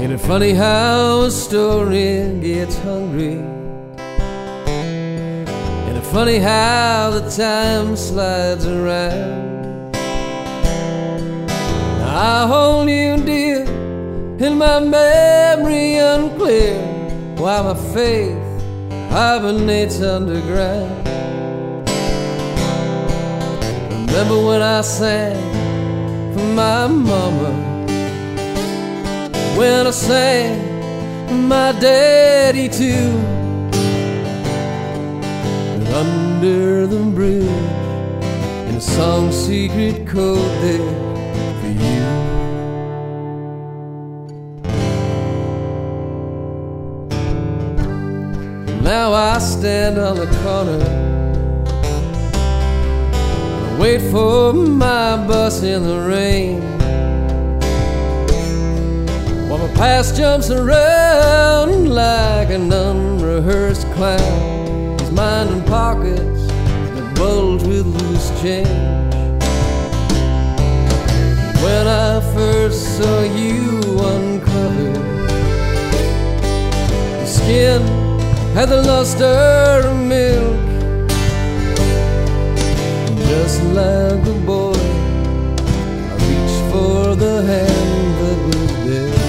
Ain't it funny how a story gets hungry? Ain't it funny how the time slides around? Now I hold you dear, in my memory unclear, while my faith hibernates underground. Remember when I sang for my mama, when I sang for my daddy too, and under the bridge in a song secret code there for you. Now I stand on the corner and wait for my bus in the rain, while my past jumps around like an unrehearsed clown. He's minding pockets that bulge with loose change. When I first saw you uncovered, your skin had the luster of milk, just like a boy I reached for the hand that was dead.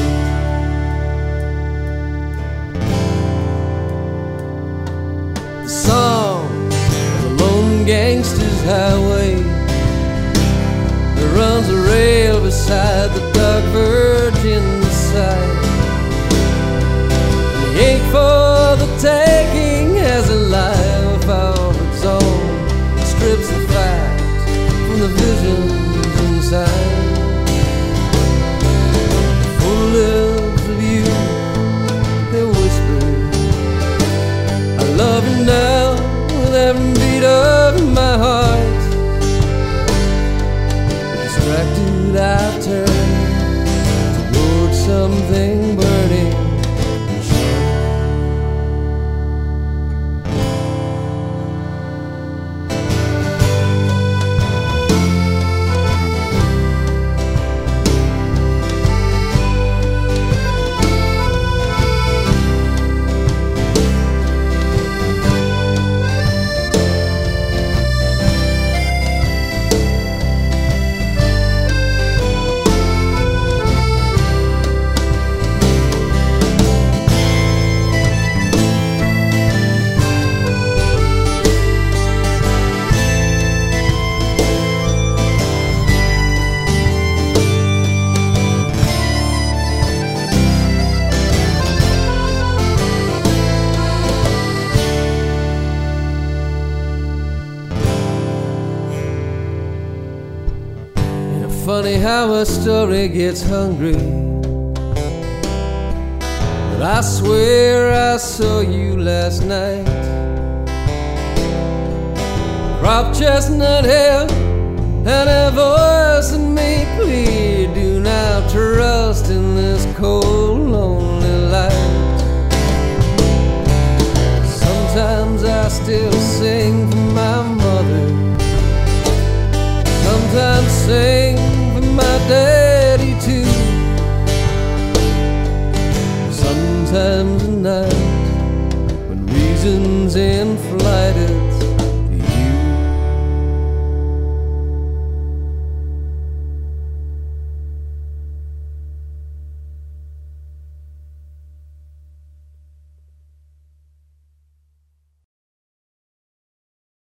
The song of the lone gangster's highway that runs a rail beside the dark virgin side. The ache for the taking has a life of its own. It strips the fact from the visions inside. Full lips of you, they whisper, I love you now with every beat of my heart. Distracted I turn toward something burning. Funny how a story gets hungry, but I swear I saw you last night. Crop chestnut hair and a voice that made clear, do not trust in this cold, lonely light. Sometimes I still sing for my mother, sometimes sing for my daddy too. Sometimes at night when reason's in flight,